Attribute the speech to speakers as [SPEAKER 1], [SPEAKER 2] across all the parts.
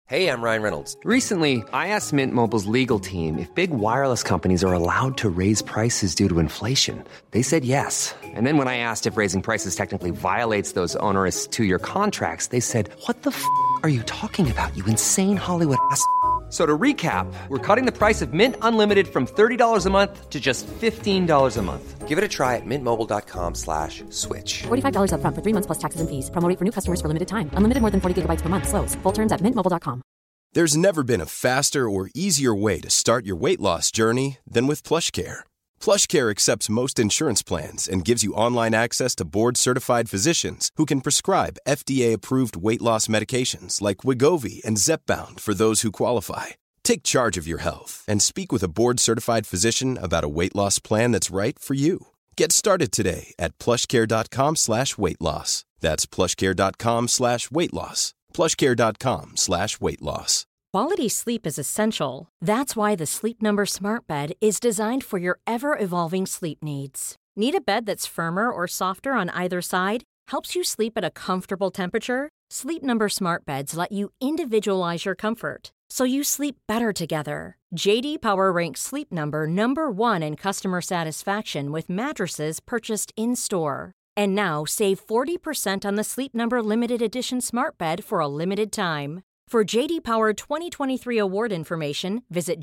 [SPEAKER 1] Hey, I'm Ryan Reynolds.
[SPEAKER 2] Recently, I asked Mint Mobile's legal team if big wireless companies are allowed to raise prices due to inflation. They said yes. And then when I asked if raising prices technically violates those onerous two-year contracts, they said, "What the are you talking about, you insane Hollywood ass?" So to recap, we're cutting the price of Mint Unlimited from $30 a month to just $15 a month.
[SPEAKER 1] Give it a try at mintmobile.com/switch.
[SPEAKER 3] $45 up front for 3 months plus taxes and fees. Promo rate for new customers for limited time. Unlimited more than 40 gigabytes per month slows. Full terms at mintmobile.com.
[SPEAKER 4] There's never been a faster or easier way to start your weight loss journey than with PlushCare. PlushCare accepts most insurance plans and gives you online access to board-certified physicians who can prescribe FDA-approved weight loss medications like Wegovy and Zepbound for those who qualify. Take charge of your health and speak with a board-certified physician about a weight loss plan that's right for you. Get started today at plushcare.com/weightloss. That's plushcare.com/weightloss. plushcare.com/weightloss.
[SPEAKER 5] Quality sleep is essential. That's why the Sleep Number Smart Bed is designed for your ever-evolving sleep needs. Need a bed that's firmer or softer on either side? Helps you sleep at a comfortable temperature? Sleep Number Smart Beds let you individualize your comfort, so you sleep better together. JD Power ranks Sleep Number #1 in customer satisfaction with mattresses purchased in-store. And now save 40% on the Sleep Number Limited Edition Smart Bed for a limited time. For JD Power 2023 award information, visit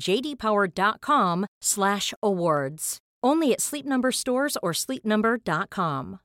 [SPEAKER 5] jdpower.com/awards. Only at Sleep Number stores or sleepnumber.com.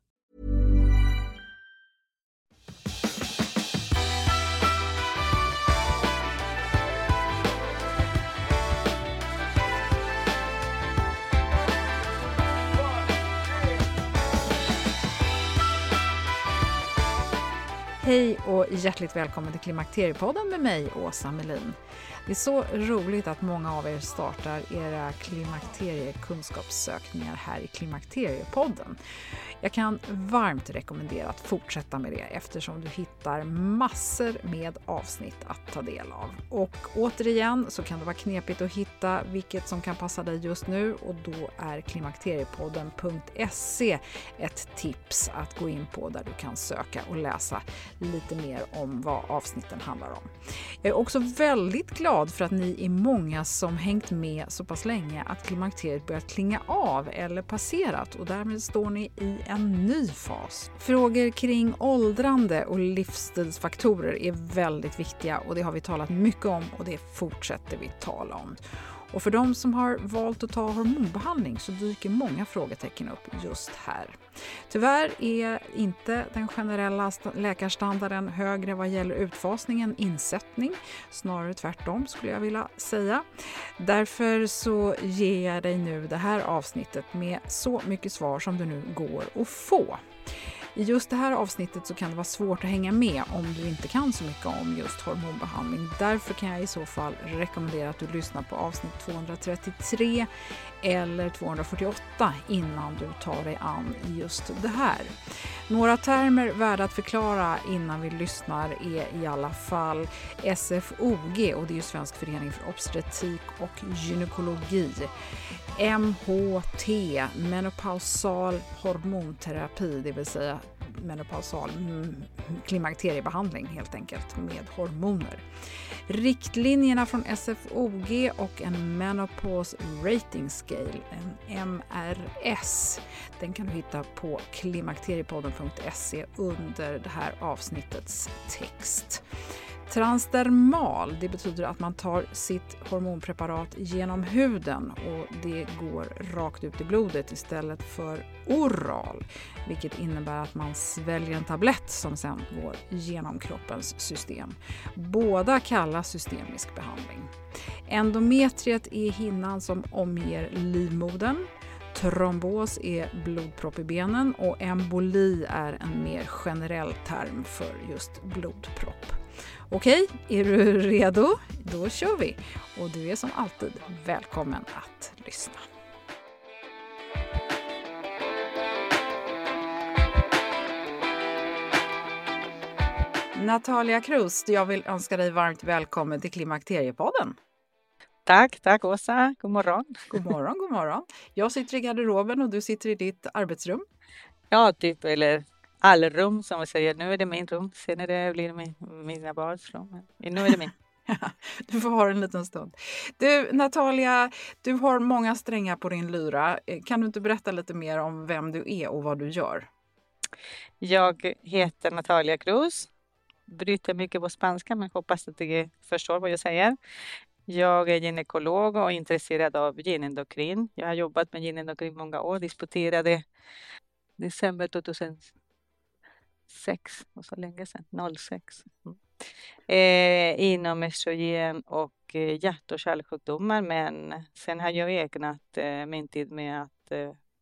[SPEAKER 6] Hej och hjärtligt välkommen till Klimakteriepodden med mig, Åsa Melin. Det är så roligt att många av er startar era klimakteriekunskapssökningar här i Klimakteriepodden. Jag kan varmt rekommendera att fortsätta med det eftersom du hittar massor med avsnitt att ta del av. Och återigen så kan det vara knepigt att hitta vilket som kan passa dig just nu, och då är klimakteriepodden.se ett tips att gå in på där du kan söka och läsa lite mer om vad avsnitten handlar om. Jag är också väldigt glad för att ni är många som hängt med så pass länge att klimakteriet börjat klinga av eller passerat, och därmed står ni i en ny fas. Frågor kring åldrande och livsstilsfaktorer är väldigt viktiga, och det har vi talat mycket om och det fortsätter vi tala om. Och för de som har valt att ta hormonbehandling så dyker många frågetecken upp just här. Tyvärr är inte den generella läkarstandarden högre vad gäller utfasningen insättning. Snarare tvärtom skulle jag vilja säga. Därför så ger jag dig nu det här avsnittet med så mycket svar som det nu går att få. I just det här avsnittet så kan det vara svårt att hänga med om du inte kan så mycket om just hormonbehandling. Därför kan jag i så fall rekommendera att du lyssnar på avsnitt 233 eller 248 innan du tar dig an just det här. Några termer värda att förklara innan vi lyssnar är i alla fall SFOG, och det är ju Svensk förening för obstetrik och gynekologi. MHT, menopausal hormonterapi, det vill säga menopausal klimakteriebehandling helt enkelt med hormoner. Riktlinjerna från SFOG och en Menopause Rating Scale, en MRS. Den kan du hitta på klimakteriepodden.se under det här avsnittets text. Transdermal, det betyder att man tar sitt hormonpreparat genom huden och det går rakt ut i blodet istället för oral, vilket innebär att man sväljer en tablett som sedan går genom kroppens system. Båda kallas systemisk behandling. Endometriet är hinnan som omger livmodern. Trombos är blodpropp i benen och emboli är en mer generell term för just blodpropp. Okej, är du redo? Då kör vi! Och du är som alltid välkommen att lyssna. Natalia Cruz, jag vill önska dig varmt välkommen till Klimakteriepodden.
[SPEAKER 7] Tack Åsa. God morgon.
[SPEAKER 6] God morgon. Jag sitter i garderoben och du sitter i ditt arbetsrum.
[SPEAKER 7] Ja, typ, eller allrum som vi säger. Nu är det min rum, sen är det blir mina barns rum. Men nu är det min.
[SPEAKER 6] Du får ha en liten stund. Du, Natalia, du har många strängar på din lyra. Kan du inte berätta lite mer om vem du är och vad du gör?
[SPEAKER 7] Jag heter Natalia Cruz. Bryter mycket på spanska, men hoppas att du förstår vad jag säger. Jag är gynekolog och intresserad av genendokrin. Jag har jobbat med genendokrin många år, disputerade december 2006, och så länge sedan, 06. Inom estrogen och hjärt- och kärlsjukdomar, men sen har jag ägnat min tid med att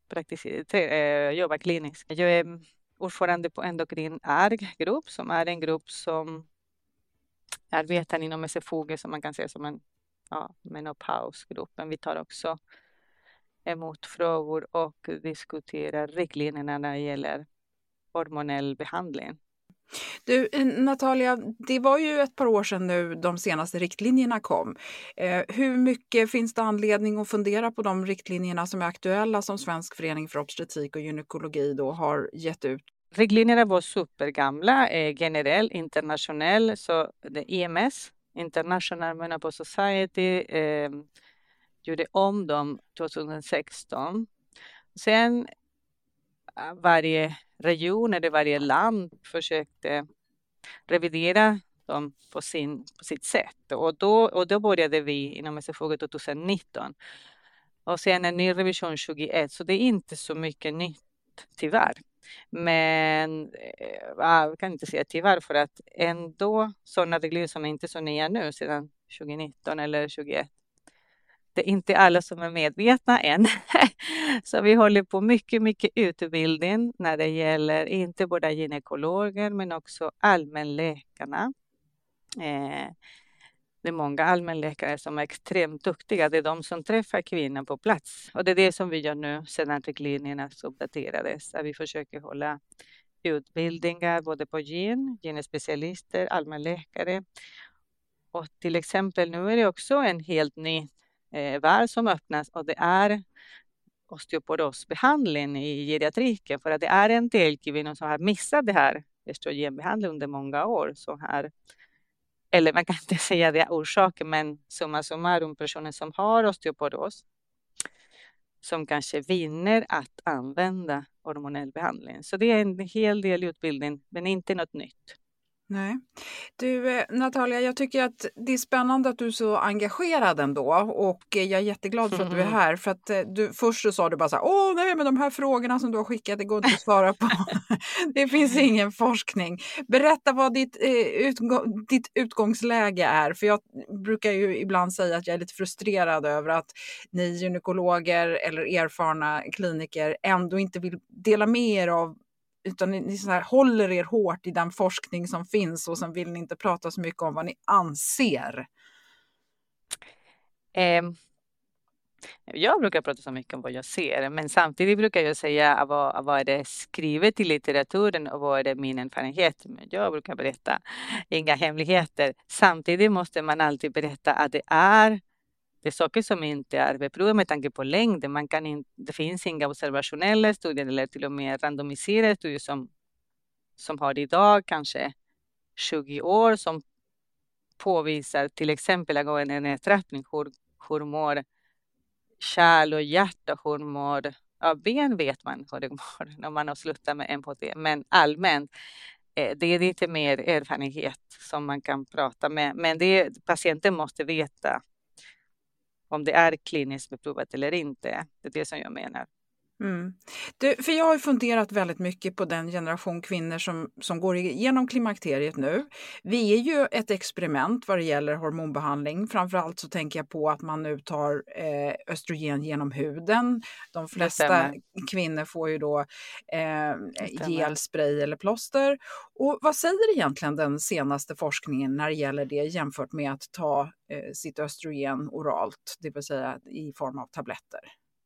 [SPEAKER 7] jobba kliniskt. Jag är ordförande på Endokrin ARG-grupp, som är en grupp som arbetar inom SFOG, som man kan säga som en menopausgrupp. Men vi tar också emot frågor och diskuterar riktlinjerna när det gäller hormonell behandling.
[SPEAKER 6] Du, Natalia, det var ju ett par år sedan nu de senaste riktlinjerna kom. Hur mycket finns det anledning att fundera på de riktlinjerna som är aktuella, som Svensk förening för obstetrik och gynekologi då har gett ut?
[SPEAKER 7] Riktlinjerna var supergamla, generell, internationell, så det EMS, International Menopause Society, gjorde om dem 2016. Sen varje region eller varje land försökte revidera dem på sitt sätt. Och då började vi inom SFOG 2019. Och sen en ny revision 2021, så det är inte så mycket nytt tyvärr. Men jag kan inte säga tyvärr, för att ändå sådana regler som är inte så nya nu sedan 2019 eller 2021. Det är inte alla som är medvetna än. Så vi håller på mycket utbildning när det gäller inte bara gynekologer men också allmänläkarna. Det är många allmänläkare som är extremt duktiga. Det är de som träffar kvinnan på plats. Och det är det som vi gör nu sedan riktlinjerna uppdaterades. Vi försöker hålla utbildningar både på genespecialister, allmänläkare. Och till exempel nu är det också en helt ny värld som öppnas, och det är osteoporosbehandling i geriatriken. För att det är en del kvinnor som har missat det här östrogenbehandling under många år. Så här, eller man kan inte säga det är orsaken, men summa summarum, personer som har osteoporos som kanske vinner att använda hormonell behandling. Så det är en hel del utbildning, men inte något nytt.
[SPEAKER 6] Nej. Du, Natalia, jag tycker att det är spännande att du är så engagerad ändå, och jag är jätteglad för att du är här, för att först så sa du bara så här: nej, men de här frågorna som du har skickat, det går inte att svara på. Det finns ingen forskning. Berätta vad ditt utgångsläge är, för jag brukar ju ibland säga att jag är lite frustrerad över att ni gynekologer eller erfarna kliniker ändå inte vill dela med er av, utan ni så här håller er hårt i den forskning som finns, och sen vill ni inte prata så mycket om vad ni anser.
[SPEAKER 7] Jag brukar prata så mycket om vad jag ser, men samtidigt brukar jag säga vad är det skrivet i litteraturen och vad är det min erfarenhet. Men jag brukar berätta inga hemligheter. Samtidigt måste man alltid berätta att det är saker som inte är beprövade med tanke på längden. Det finns inga observationella studier eller till och med randomiserade studier som har idag kanske 20 år som påvisar till exempel en nedtrappning. Hur mår kärl och hjärta, hur mår ben, vet man hur det mår när man har slutat med MPT. Men allmänt, det är lite mer erfarenhet som man kan prata med. Men patienten måste veta om det är kliniskt beprovat eller inte. Det är det som jag menar.
[SPEAKER 6] För jag har funderat väldigt mycket på den generation kvinnor som går igenom klimakteriet nu. Vi är ju ett experiment vad det gäller hormonbehandling. Framförallt så tänker jag på att man nu tar östrogen genom huden. De flesta kvinnor får ju då gelspray eller plåster. Och vad säger egentligen den senaste forskningen när det gäller det jämfört med att ta sitt östrogen oralt, det vill säga i form av tabletter?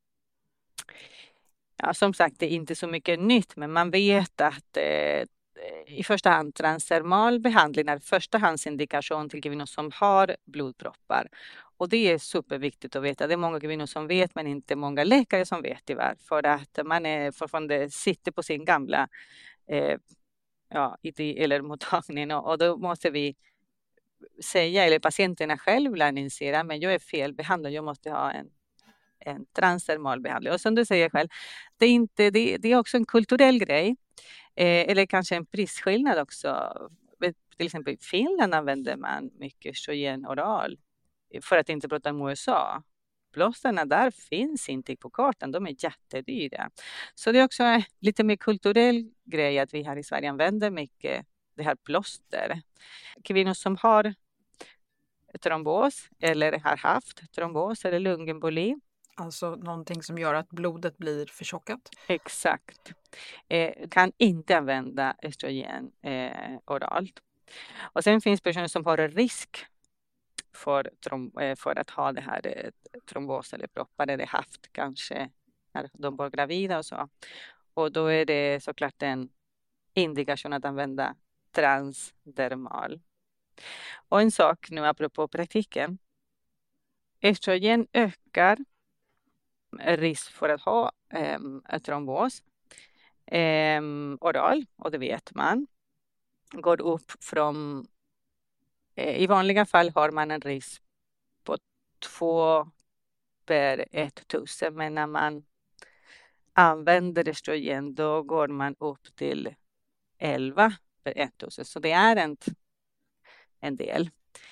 [SPEAKER 7] Ja, som sagt, det är inte så mycket nytt, men man vet att i första hand transdermal behandling är förstahandsindikation till kvinnor som har blodproppar. Och det är superviktigt att veta. Det är många kvinnor som vet, men inte många läkare som vet tyvärr. För att man fortfarande sitter på sin gamla idé eller mottagning. Och då måste vi säga, eller patienterna själv ibland inser, men jag är felbehandlad, jag måste ha en transdermal behandling. Och som du säger själv, det är också en kulturell grej, eller kanske en prisskillnad också. Till exempel i Finland använder man mycket östrogen oral, för att inte prata om USA. Plåsterna där finns inte på kartan, de är jättedyra. Så det är också lite mer kulturell grej att vi här i Sverige använder mycket det här plåster. Kvinnor som har trombos eller har haft trombos eller lungemboli.
[SPEAKER 6] Alltså någonting som gör att blodet blir förtjockat.
[SPEAKER 7] Exakt. Kan inte använda östrogen oralt. Och sen finns personer som har en risk för att ha det här trombos eller proppar, eller haft kanske när de var gravida och så. Och då är det såklart en indikation att använda transdermal. Och en sak nu apropå praktiken. Östrogen ökar risk för att ha trombos oral, och det vet man. Går upp från, i vanliga fall har man en risk på 2 per 1000, men när man använder östrogen då går man upp till 11 per 1000, så det är en del.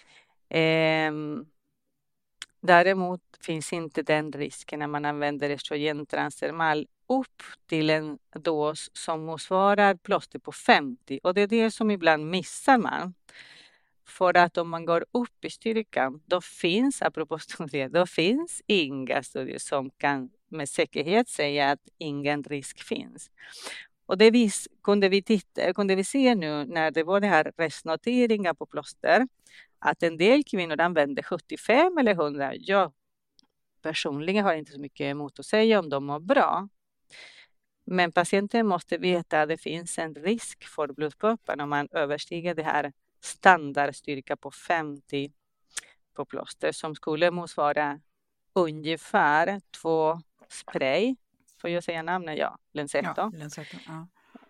[SPEAKER 7] Däremot finns inte den risken när man använder östrogen transdermal upp till en dos som motsvarar plåster på 50, och det är det som ibland missar man. För att om man går upp i styrkan, då finns, apropå studier, då finns inga studier som kan med säkerhet säga att ingen risk finns. Och det kunde vi se nu när det var det här restnoteringar på plåster, att en del kvinnor använde 75 eller 100. Jag personligen har inte så mycket emot att säga om de mår bra. Men patienten måste veta att det finns en risk för blodproppar om man överstiger det här standardstyrka på 50 på plåster, som skulle motsvara ungefär 2 spray. Får jag säga namnet? Ja, Lenzetto.
[SPEAKER 6] Ja, Lenzetto, ja.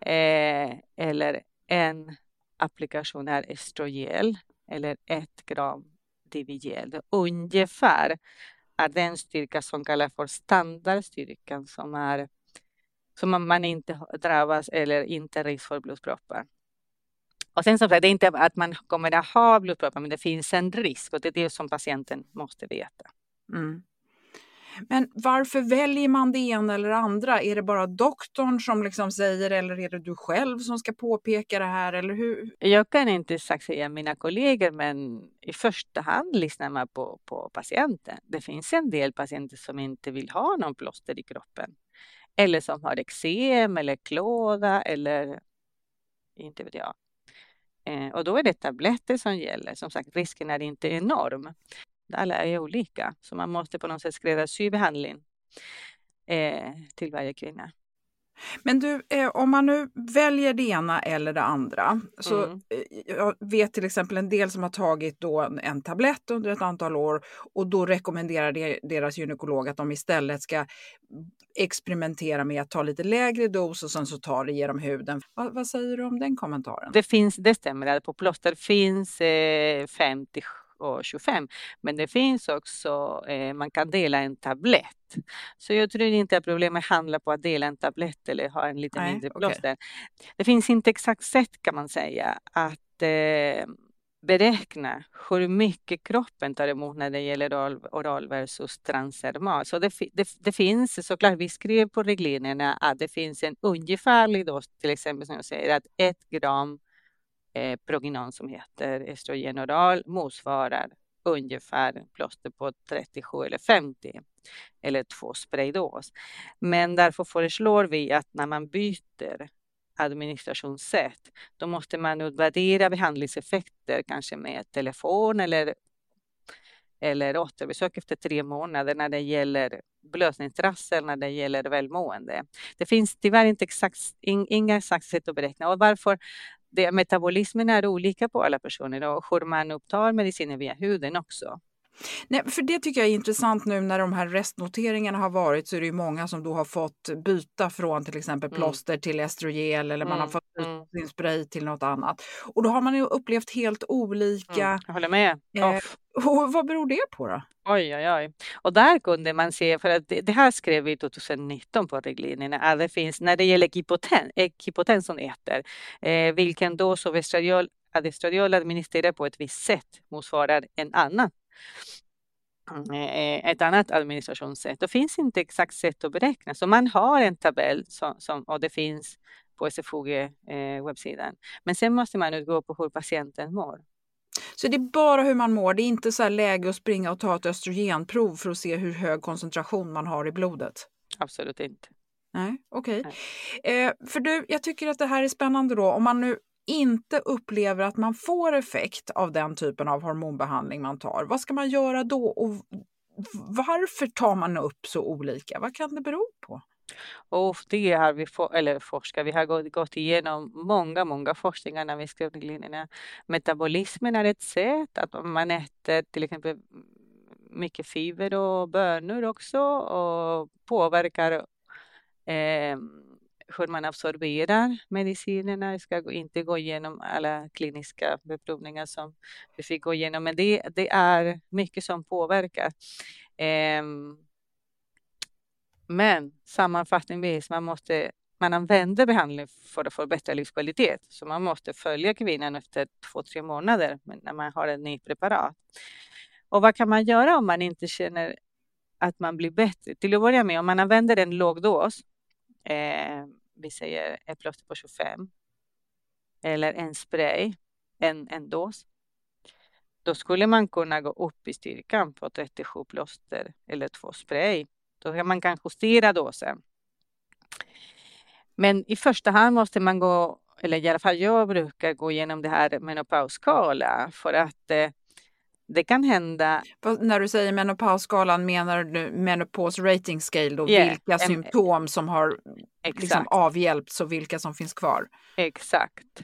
[SPEAKER 7] Eller en applikation är estrogel eller 1 gram Divigel. Ungefär är den styrka som kallas för standardstyrkan, som man inte drabbas eller inte risk för blodproppar. Och sen så är det inte att man kommer att ha blodproppar, men det finns en risk, och det är det som patienten måste veta.
[SPEAKER 6] Mm. Men varför väljer man det ena eller andra? Är det bara doktorn som liksom säger, eller är det du själv som ska påpeka det här? Eller hur?
[SPEAKER 7] Jag kan inte säga mina kollegor, men i första hand lyssnar man på patienten. Det finns en del patienter som inte vill ha någon plåster i kroppen. Eller som har eksem eller klåda eller inte vet jag. Och då är det tabletter som gäller. Som sagt, risken är inte enorm. Alla är olika, så man måste på något sätt skräddarsy behandling till varje kvinna.
[SPEAKER 6] Men du, om man nu väljer det ena eller det andra, så jag vet till exempel en del som har tagit då en tablett under ett antal år, och då rekommenderar deras gynekolog att de istället ska experimentera med att ta lite lägre dos och sen så tar det genom huden. Vad säger du om den kommentaren?
[SPEAKER 7] Det stämmer att på plåster finns 50 och 25, men det finns också, man kan dela en tablett. Så jag tror inte att problemet handlar på att dela en tablett eller ha en lite mindre plåster. Det finns inte exakt sätt, kan man säga, att beräkna hur mycket kroppen tar emot när det gäller oral versus transdermal. Så det finns såklart, vi skriver på regleringarna att det finns en ungefärlig dos, till exempel som jag säger att 1 gram prognon som heter estrogen oral motsvarar ungefär plåster på 37 eller 50 eller 2 spraydos. Men därför föreslår vi att när man byter administrationssätt, då måste man utvärdera behandlingseffekter, kanske med telefon eller återbesök efter 3 månader när det gäller blödningstrassel, när det gäller välmående. Det finns tyvärr inte inga exakt sätt att beräkna, och varför metabolismen är olika på alla personer och hur man upptar mediciner via huden också.
[SPEAKER 6] Nej, för det tycker jag är intressant nu när de här restnoteringarna har varit, så är det ju många som då har fått byta från till exempel plåster till estrogel, eller man har fått byta sin spray till något annat. Och då har man ju upplevt helt olika.
[SPEAKER 7] Jag håller med.
[SPEAKER 6] Och vad beror det på då?
[SPEAKER 7] Oj. Och där kunde man se, för att det här skrev vi 2019 på riktlinjerna, att det finns, när det gäller ekipotens som äter, vilken dos av estradiol administrerar på ett visst sätt motsvarar ett annat administrationssätt. Det finns inte exakt sätt att beräkna, så man har en tabell och det finns på SFOG webbsidan. Men sen måste man utgå på hur patienten mår.
[SPEAKER 6] Så det är bara hur man mår, det är inte så här läge att springa och ta ett östrogenprov för att se hur hög koncentration man har i blodet?
[SPEAKER 7] Absolut inte.
[SPEAKER 6] Nej, okej. För jag tycker att det här är spännande då, om man nu inte upplever att man får effekt av den typen av hormonbehandling man tar. Vad ska man göra då, och varför tar man upp så olika? Vad kan det bero på?
[SPEAKER 7] Och det har vi har gått igenom många forskningar när vi skrev riktlinjerna. Metabolismen är ett sätt, att om man äter till exempel mycket fiber och bönor också, och påverkar hur man absorberar medicinerna. Jag ska inte gå igenom alla kliniska beprovningar som vi fick gå igenom, men det är mycket som påverkar. Men sammanfattningsvis, man använder behandling för att förbättra livskvalitet. Så man måste följa kvinnan efter 2-3 månader när man har ett nytt preparat. Och vad kan man göra om man inte känner att man blir bättre? Till att börja med, om man använder en låg dos, vi säger ett plåster på 25 eller en spray, en dos, då skulle man kunna gå upp i styrkan på 37 plåster eller 2 spray. Då kan man justera dosen. Men i första hand måste man gå, eller i alla fall jag brukar gå igenom det här menopausskala, för att det kan hända.
[SPEAKER 6] När du säger menopausskalan, menar du menopause rating scale då? Vilka symptom som har liksom avhjälpts och vilka som finns kvar?
[SPEAKER 7] Exakt.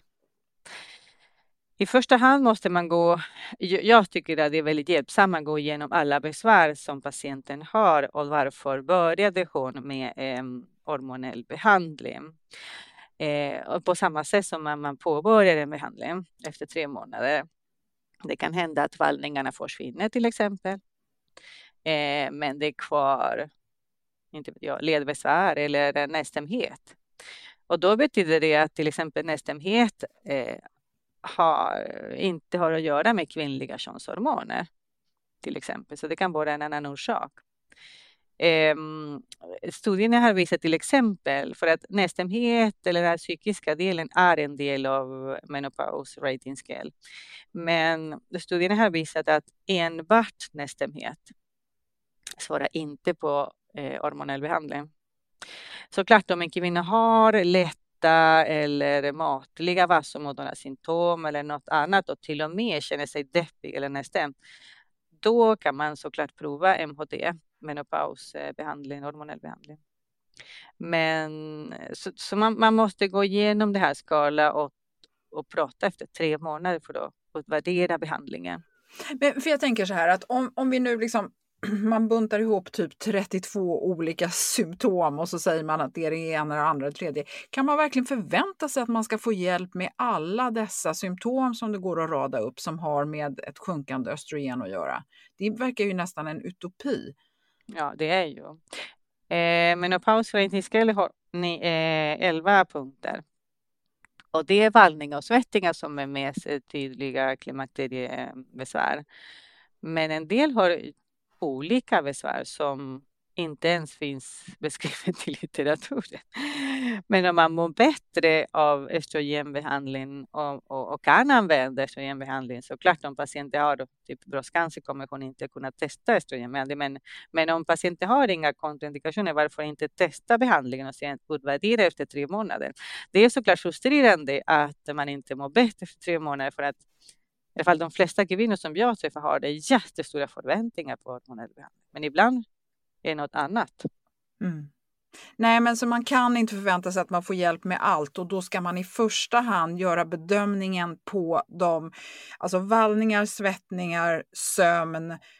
[SPEAKER 7] I första hand måste man jag tycker att det är väldigt hjälpsamt att gå igenom alla besvär som patienten har och varför började hon med hormonell behandling. Och på samma sätt som man påbörjar en behandling efter 3 månader. Det kan hända att vallningarna försvinner till exempel. Men det är kvar ledbesvär eller nästemhet. Och då betyder det att till exempel nästemhet inte har att göra med kvinnliga könshormoner till exempel. Så det kan vara en annan orsak. Studierna har visat till exempel för att nästemhet eller den psykiska delen är en del av menopaus rating scale. Men studierna har visat att enbart nästemhet svarar inte på hormonell behandling. Såklart om en kvinna har lätta eller matliga vasomotorna symptom eller något annat och till och med känner sig deppig eller nässtämd, då kan man såklart prova MHD, menopausbehandling, hormonell behandling. Men så man måste gå igenom det här skala och prata efter 3 månader för att värdera behandlingen.
[SPEAKER 6] Men för jag tänker så här att om vi nu liksom man buntar ihop typ 32 olika symptom och så säger man att det är det ena, det andra, det tredje. Kan man verkligen förvänta sig att man ska få hjälp med alla dessa symptom som det går att rada upp som har med ett sjunkande östrogen att göra? Det verkar ju nästan en utopi.
[SPEAKER 7] Ja, det är ju. Menopaus rating scale har 11 punkter. Och det är vallning och svettningar som är mest tydliga klimakteriebesvär. Men en del har olika besvär som inte ens finns beskrivet i litteraturen. Men om man mår bättre av östrogenbehandling och kan använda östrogenbehandling, så klart om patienten har typ bröstcancer kommer hon inte kunna testa östrogenbehandling. Men om patienten har inga kontraindikationer, varför inte testa behandlingen och sen utvärdera efter 3 månader? Det är såklart frustrerande att man inte mår bättre efter 3 månader, för att i alla fall de flesta kvinnor som jag träffar har det jättestora förväntningar på hormonell behandling. Men ibland är något annat.
[SPEAKER 6] Mm. Nej, men så man kan inte förvänta sig att man får hjälp med allt, och då ska man i första hand göra bedömningen på de, alltså vallningar, svettningar, sömn,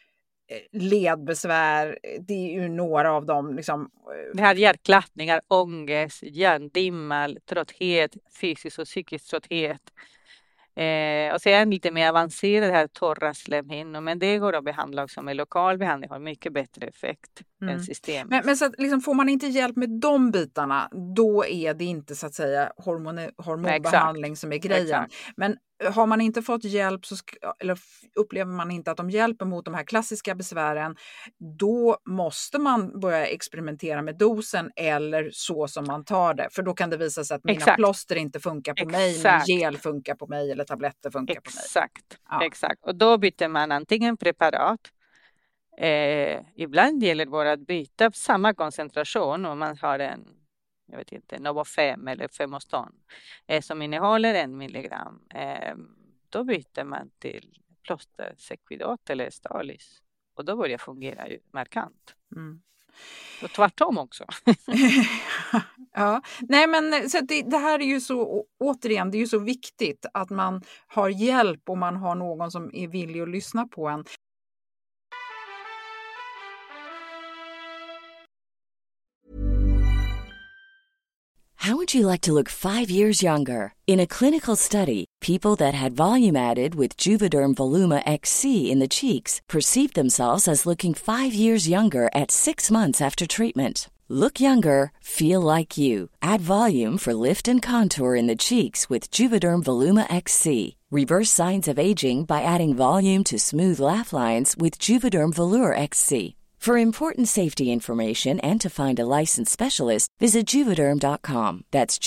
[SPEAKER 6] ledbesvär, det är ju några av dem. Liksom.
[SPEAKER 7] Det här hjärtklappningar, ångest, hjärndimma, trötthet, fysisk och psykisk trötthet. Och sen lite mer avancerade här torra slemhinnor, men det går att behandla också med lokal behandling, har mycket bättre effekt än systemet.
[SPEAKER 6] Men så att, liksom, får man inte hjälp med de bitarna, då är det inte så att säga hormonbehandling som är grejen.
[SPEAKER 7] Exakt.
[SPEAKER 6] Men har man inte fått hjälp eller upplever man inte att de hjälper mot de här klassiska besvären, då måste man börja experimentera med dosen eller så som man tar det. För då kan det visa sig att mina plåster inte funkar på mig, men gel funkar på mig eller tabletter funkar på mig.
[SPEAKER 7] Exakt. Och då byter man antingen preparat. Ibland gäller det bara att byta samma koncentration om man har en Novofem eller Femoston som innehåller 1 milligram. Då byter man till plåster, Sequidat eller Stalis. Och då börjar det fungera ju markant. Och tvärtom också.
[SPEAKER 6] Ja, nej men så det här är ju så, återigen, det är ju så viktigt att man har hjälp och man har någon som är villig att lyssna på en.
[SPEAKER 8] How would you like to look 5 years younger? In a clinical study, people that had volume added with Juvederm Voluma XC in the cheeks perceived themselves as looking 5 years younger at 6 months after treatment. Look younger, feel like you. Add volume for lift and contour in the cheeks with Juvederm Voluma XC. Reverse signs of aging by adding volume to smooth laugh lines with Juvederm Volure XC. For important safety information and to find a licensed specialist, visit Juvederm.com. That's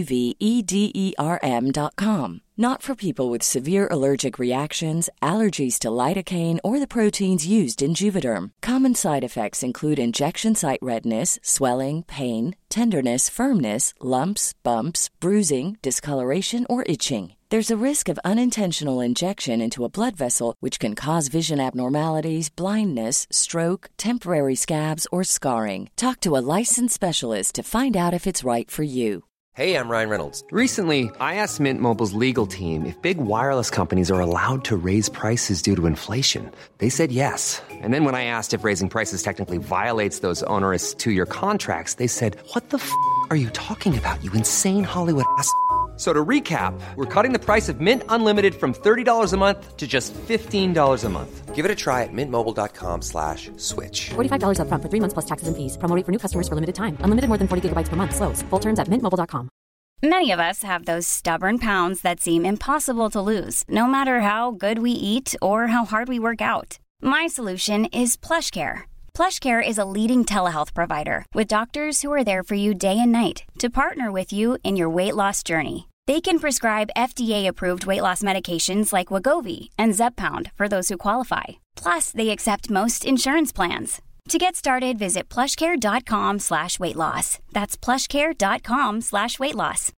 [SPEAKER 8] JUVEDERM.com. Not for people with severe allergic reactions, allergies to lidocaine, or the proteins used in Juvederm. Common side effects include injection site redness, swelling, pain, tenderness, firmness, lumps, bumps, bruising, discoloration, or itching. There's a risk of unintentional injection into a blood vessel, which can cause vision abnormalities, blindness, stroke, temporary scabs, or scarring. Talk to a licensed specialist to find out if it's right for you.
[SPEAKER 1] Hey, I'm Ryan Reynolds.
[SPEAKER 2] Recently, I asked Mint Mobile's legal team if big wireless companies are allowed to raise prices due to inflation. They said yes. And then when I asked if raising prices technically violates those onerous 2-year contracts, they said, "What the f*** are you talking about, you insane Hollywood ass?" So to recap, we're cutting the price of Mint Unlimited from $30 a month to just $15 a month.
[SPEAKER 1] Give it a try at mintmobile.com/switch.
[SPEAKER 3] $45 up front for 3 months plus taxes and fees. Promo rate for new customers for limited time. Unlimited more than 40 gigabytes per month. Slows full terms at mintmobile.com.
[SPEAKER 9] Many of us have those stubborn pounds that seem impossible to lose, no matter how good we eat or how hard we work out. My solution is PlushCare. PlushCare is a leading telehealth provider with doctors who are there for you day and night to partner with you in your weight loss journey. They can prescribe FDA-approved weight loss medications like Wegovy and Zepbound for those who qualify. Plus, they accept most insurance plans. To get started, visit plushcare.com/weightloss. That's plushcare.com/weightloss.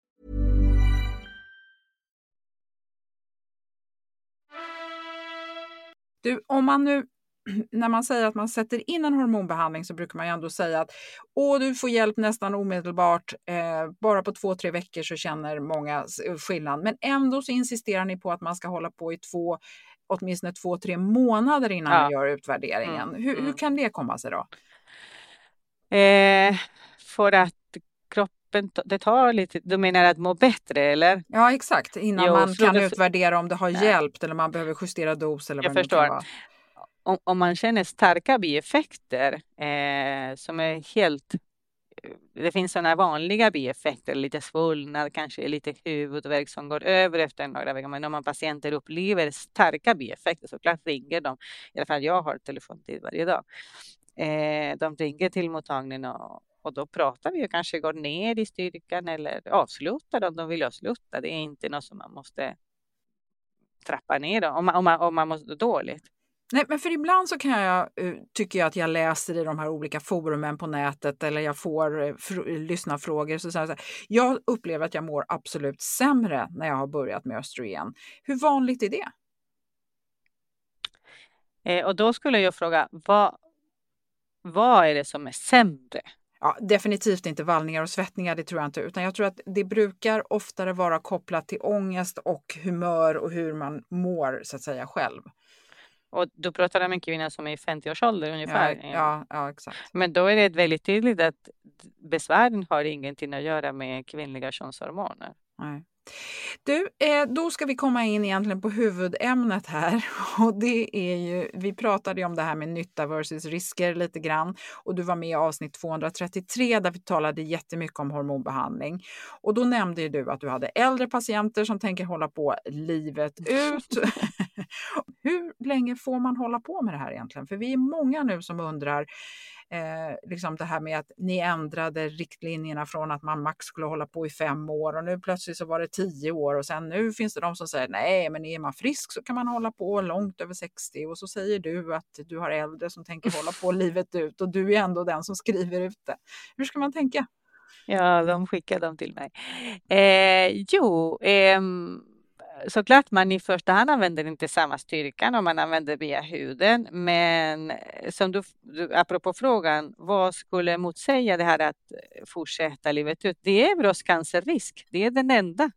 [SPEAKER 6] Du, om man nu, när man säger att man sätter in en hormonbehandling, så brukar man ju ändå säga att du får hjälp nästan omedelbart, bara på 2-3 veckor så känner många skillnad. Men ändå så insisterar ni på att man ska hålla på i åtminstone 2-3 månader innan man gör utvärderingen. Hur kan det komma sig då?
[SPEAKER 7] För att kroppen, det tar lite, du menar att må bättre eller?
[SPEAKER 6] Ja, exakt. Innan man kan utvärdera om det har hjälpt eller man behöver justera dos eller vad det kan vara.
[SPEAKER 7] Om man känner starka bieffekter som är helt... Det finns sådana vanliga bieffekter, lite svullnad, kanske lite huvudvärk som går över efter några veckor. Men om patienter upplever starka bieffekter så klart ringer de. I alla fall jag har telefontid varje dag. De ringer till mottagningen och då pratar vi och kanske går ner i styrkan eller avslutar om de vill avsluta. Det är inte något som man måste trappa ner då, om man måste dåligt.
[SPEAKER 6] Nej, men för ibland så tycker jag att jag läser i de här olika forumen på nätet eller jag får lyssna frågor så säger jag upplever att jag mår absolut sämre när jag har börjat med östrogen. Hur vanligt är det?
[SPEAKER 7] Och då skulle jag fråga, vad är det som är sämre?
[SPEAKER 6] Ja, definitivt inte vallningar och svettningar, det tror jag inte. Utan jag tror att det brukar oftare vara kopplat till ångest och humör och hur man mår så att säga själv.
[SPEAKER 7] Och du pratar om en kvinna som är i 50-årsåldern ungefär.
[SPEAKER 6] Ja, exakt.
[SPEAKER 7] Men då är det väldigt tydligt att besvären har ingenting att göra med kvinnliga könshormoner.
[SPEAKER 6] Nej. Du, då ska vi komma in egentligen på huvudämnet här. Och det är ju, vi pratade ju om det här med nytta versus risker lite grann. Och du var med i avsnitt 233 där vi talade jättemycket om hormonbehandling. Och då nämnde ju du att du hade äldre patienter som tänker hålla på livet ut. Hur länge får man hålla på med det här egentligen? För vi är många nu som undrar liksom det här med att ni ändrade riktlinjerna från att man max skulle hålla på i 5 år och nu plötsligt så var det 10 år och sen nu finns det de som säger nej, men är man frisk så kan man hålla på långt över 60 och så säger du att du har äldre som tänker hålla på livet ut och du är ändå den som skriver ut det. Hur ska man tänka?
[SPEAKER 7] Ja, de skickar dem till mig. Såklart man i första hand använder inte samma styrka om man använder via huden. Men som du apropå frågan, vad skulle motsäga det här att fortsätta livet ut? Det är bröstcancerrisk. Det är den enda.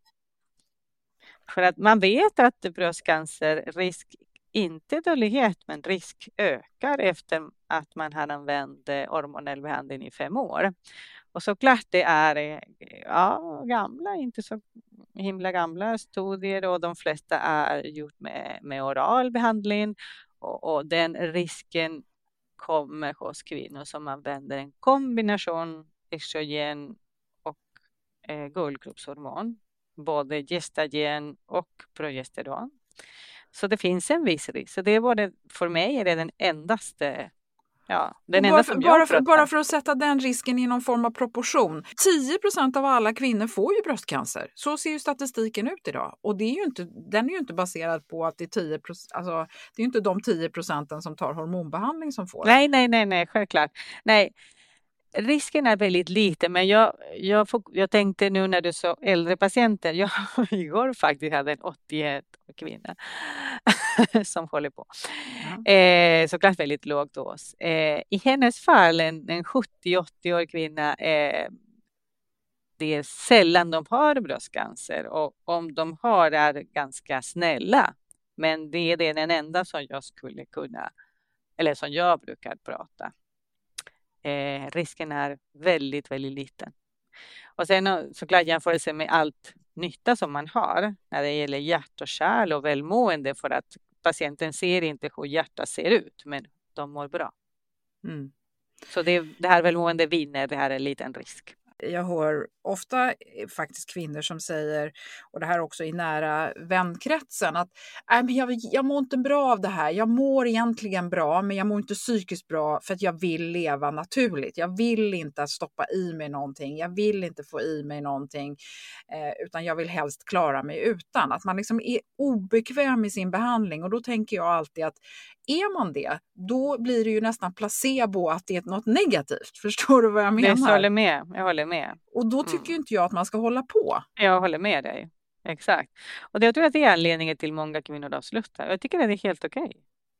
[SPEAKER 7] För att man vet att bröstcancerrisk, inte dödlighet, men risk ökar efter att man har använt hormonell behandling i 5 år. Och såklart det är gamla, inte så himla gamla studier och de flesta är gjort med oral behandling och den risken kommer hos kvinnor som använder en kombination estrogen och guldkroppshormon, både gestagen och progesteron. Så det finns en viss risk. Så det var för mig är det den endaste. Ja, den enda som
[SPEAKER 6] bara för att sätta den risken i någon form av proportion. 10% av alla kvinnor får ju bröstcancer. Så ser ju statistiken ut idag. Och det är ju inte, den är ju inte baserad på att det är 10%, alltså det är ju inte de 10% som tar hormonbehandling som får det.
[SPEAKER 7] Nej, självklart. Nej. Risken är väldigt liten, men jag tänkte nu när du sa äldre patienter, jag igår faktiskt hade en 81 kvinna som håller på. Såklart väldigt låg dos. I hennes fall, en 70-80-årig kvinna, det är sällan de har bröstcancer och om de har är ganska snälla. Men det är den enda som jag skulle kunna, eller som jag brukar prata. Risken är väldigt, väldigt liten. Och sen såklart jämförelse med allt nytta som man har när det gäller hjärt och kärl och välmående, för att patienten ser inte hur hjärtat ser ut, men de mår bra. Så det här välmående vinner, det här är en liten risk.
[SPEAKER 6] Jag hör ofta faktiskt kvinnor som säger, och det här också i nära vänkretsen, att jag mår inte bra av det här. Jag mår egentligen bra, men jag mår inte psykiskt bra för att jag vill leva naturligt. Jag vill inte stoppa i mig någonting. Jag vill inte få i mig någonting, utan jag vill helst klara mig utan. Att man liksom är obekväm i sin behandling, och då tänker jag alltid att är man det, då blir det ju nästan placebo att det är något negativt. Förstår du vad jag menar?
[SPEAKER 7] Jag håller med.
[SPEAKER 6] Och då tycker inte jag att man ska hålla på.
[SPEAKER 7] Jag håller med dig. Exakt. Och jag tror att det är anledningen till många kvinnor avslutar. Jag tycker att det är helt okej.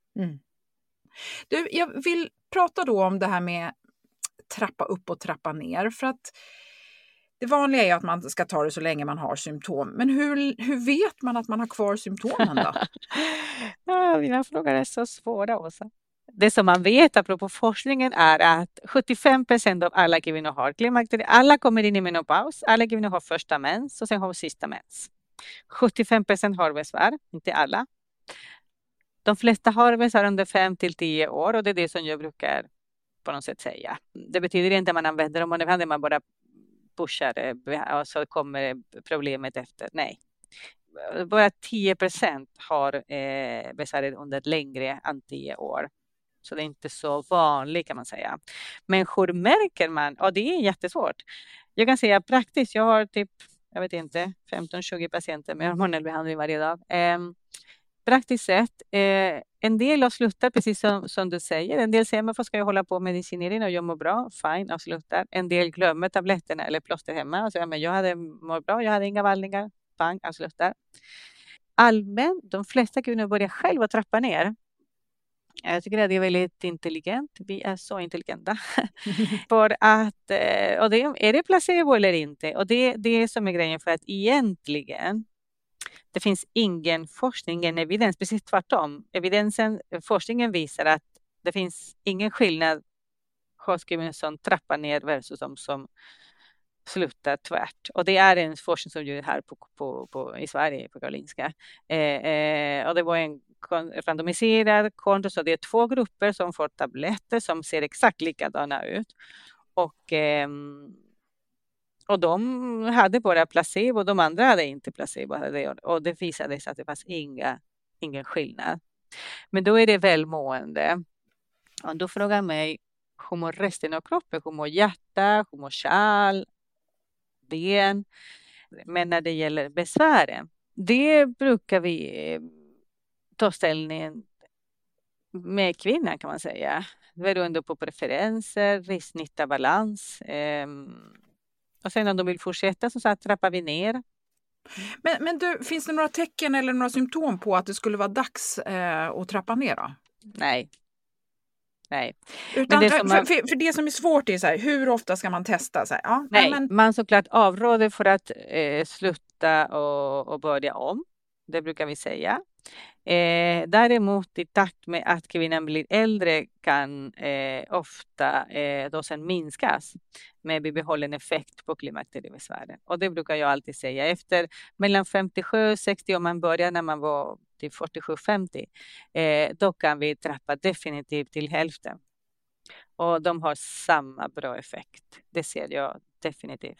[SPEAKER 6] Du, jag vill prata då om det här med trappa upp och trappa ner. För att det vanliga är att man ska ta det så länge man har symptom. Men hur vet man att man har kvar symptomen då?
[SPEAKER 7] Mina frågor är så svåra, Åsa. Det som man vet apropå forskningen är att 75% av alla kvinnor har klimakteriet. Alla kommer in i menopaus. Alla kvinnor har första mens och sen har sista mens. 75% har besvär, inte alla. De flesta har besvär under 5-10 år och det är det som jag brukar på något sätt säga. Det betyder inte att man använder dem, man bara pushar och så kommer problemet efter. Nej. Bara 10% har besvär under längre än 10 år. Så det är inte så vanligt kan man säga. Men hur märker man? Ja, det är jättesvårt. Jag kan säga praktiskt, jag har typ, 15-20 patienter med hormonell behandling varje dag. Praktiskt sett, en del avslutar precis som du säger. En del säger, varför ska jag hålla på med medicinering och jag mår bra? Fine, avslutar. En del glömmer tabletterna eller plåster hemma. Och säger, men jag hade mått bra, jag hade inga vallningar. Bang, avslutar. Allmänt, de flesta kvinnor börjar själva trappa ner. Jag tycker att det är väldigt intelligent. Vi är så intelligenta. För att, och är det placebo eller inte? Och det är som är grejen, för att egentligen Det finns ingen forskning, ingen evidens, precis tvärtom. Forskningen visar att det finns ingen skillnad hos kvinnor som trappar ner versus de som slutar tvärt. Och det är en forskning som gjordes här i Sverige, på Karolinska. Och det var en randomiserad kontroll, så det är 2 grupper som får tabletter som ser exakt likadana ut. Och de hade bara placebo, de andra hade inte placebo. Och det visade sig att det fanns ingen skillnad. Men då är det välmående. Och då frågar mig, hur mår resten av kroppen? Hur mår hjärta? Hur mår kärl? Ben? Men när det gäller besvären, det brukar vi ta ställning med kvinnan, kan man säga. Beroende på preferenser, risk-nytta, balans. Och sen om de vill fortsätta så trappar vi ner.
[SPEAKER 6] Men du, finns det några tecken eller några symptom på att det skulle vara dags att trappa ner då?
[SPEAKER 7] Nej.
[SPEAKER 6] Utan, för det som är svårt är så här, hur ofta ska man testa? Så här,
[SPEAKER 7] man såklart avråder för att sluta och börja om. Det brukar vi säga. Däremot i takt med att kvinnan blir äldre kan ofta dosen minskas med bibehållen effekt på klimakteriebesvären. Och det brukar jag alltid säga. Efter mellan 57-60, om man börjar när man var till 47-50, då kan vi trappa definitivt till hälften. Och de har samma bra effekt. Det ser jag definitivt.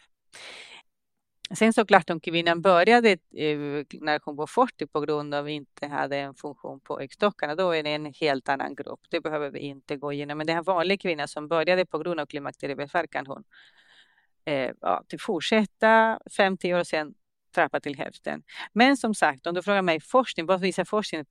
[SPEAKER 7] Sen såklart om kvinnan började när hon var 40 på grund av att inte hade en funktion på äggstockarna, då är det en helt annan grupp. Det behöver vi inte gå igenom. Men det här vanliga kvinnan som började på grund av klimakteriebesvär kan hon till fortsätta 50 år sedan trappa till hälften. Men som sagt, om du frågar mig forskning, vad visar forskningen?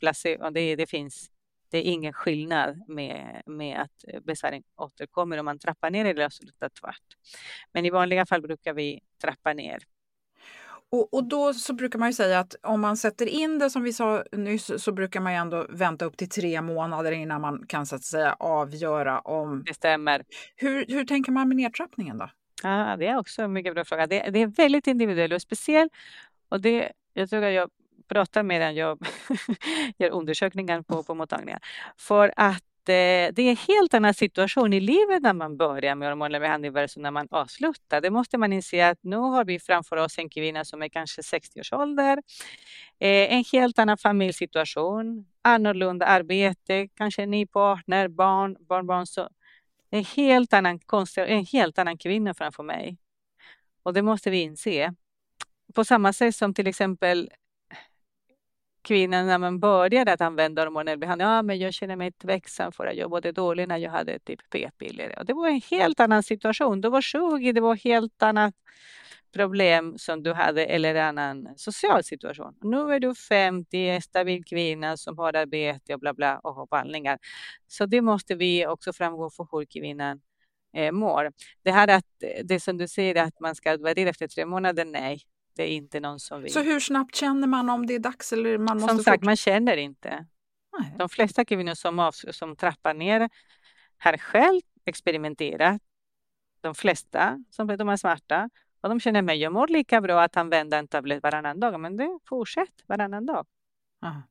[SPEAKER 7] Det är ingen skillnad med att besvären återkommer om man trappar ner eller slutar tvärt. Men i vanliga fall brukar vi trappa ner.
[SPEAKER 6] Och då så brukar man ju säga att om man sätter in det som vi sa nyss, så brukar man ju ändå vänta upp till 3 månader innan man kan så att säga avgöra om...
[SPEAKER 7] Det stämmer.
[SPEAKER 6] Hur tänker man med nedtrappningen då?
[SPEAKER 7] Ja, det är också en mycket bra fråga. Det är väldigt individuellt och speciellt. Och jag tror att jag pratar medan jag gör undersökningar på mottagningar. För att det är en helt annan situation i livet när man börjar med hormonell behandling versus när man avslutar. Det måste man inse att nu har vi framför oss en kvinna som är kanske 60 års ålder. En helt annan familjesituation, annorlunda arbete, kanske en ny partner, barnbarn. Så en helt annan kvinna framför mig. Och det måste vi inse. På samma sätt som till exempel kvinnan när man började att använda hormonell behandling. Ja, men jag känner mig tveksam för att jag mådde dåligt när jag hade typ p-piller. Och det var en helt annan situation. Du var 20, det var helt annat problem som du hade eller en annan social situation. Nu är du 50, en stabil kvinna som har arbete och bla bla och har behandlingar. Så det måste vi också framgå för hur kvinnan mår. Det här att det som du säger att man ska utvärdera efter 3 månader, nej. Det är inte någon som vill.
[SPEAKER 6] Så hur snabbt känner man om det är dags eller man måste...
[SPEAKER 7] Som sagt, man känner inte. Nej. De flesta kvinnor som trappar ner har själv experimenterat. De flesta som de är smarta. Och de känner mig, jag mår lika bra att använda en tablett varannan dag. Men det fortsätter varannan dag.
[SPEAKER 6] Aha.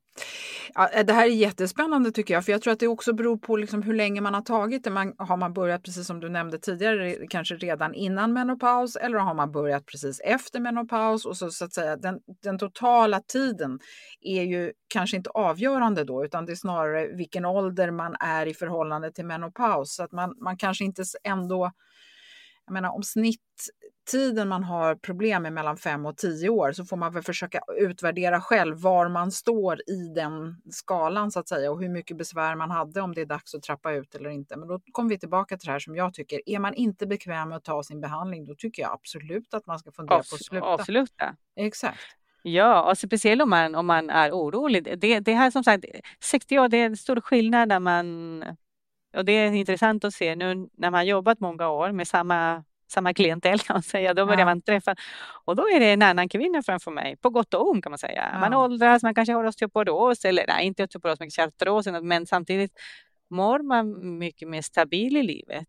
[SPEAKER 6] Ja, det här är jättespännande tycker jag, för jag tror att det också beror på liksom hur länge man har tagit det. Har man börjat precis som du nämnde tidigare, kanske redan innan menopaus, eller har man börjat precis efter menopaus, och så att säga den totala tiden är ju kanske inte avgörande då, utan det är snarare vilken ålder man är i förhållande till menopaus, så att man kanske inte ändå, jag menar om snitttiden man har problem med mellan 5 och 10 år, så får man väl försöka utvärdera själv var man står i den skalan så att säga, och hur mycket besvär man hade, om det är dags att trappa ut eller inte. Men då kommer vi tillbaka till det här som jag tycker, är man inte bekväm med att ta sin behandling, då tycker jag absolut att man ska fundera på att sluta.
[SPEAKER 7] Avsluta.
[SPEAKER 6] Exakt.
[SPEAKER 7] Ja, och speciellt om man är orolig. Det här som sagt, 60 år, det är en stor skillnad när man... Och det är intressant att se nu när man jobbat många år med samma klientel kan man säga. Då börjar man träffa. Och då är det en annan kvinna framför mig. På gott och ont kan man säga. Ja. Man åldras, man kanske har osteoporos. Eller nej, inte osteoporos, men kanske artros. Men samtidigt mår man mycket mer stabil i livet.